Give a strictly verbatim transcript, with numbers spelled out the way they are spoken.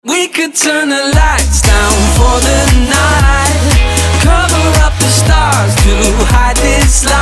We could turn the lights down for the night, cover up the stars to hide this light.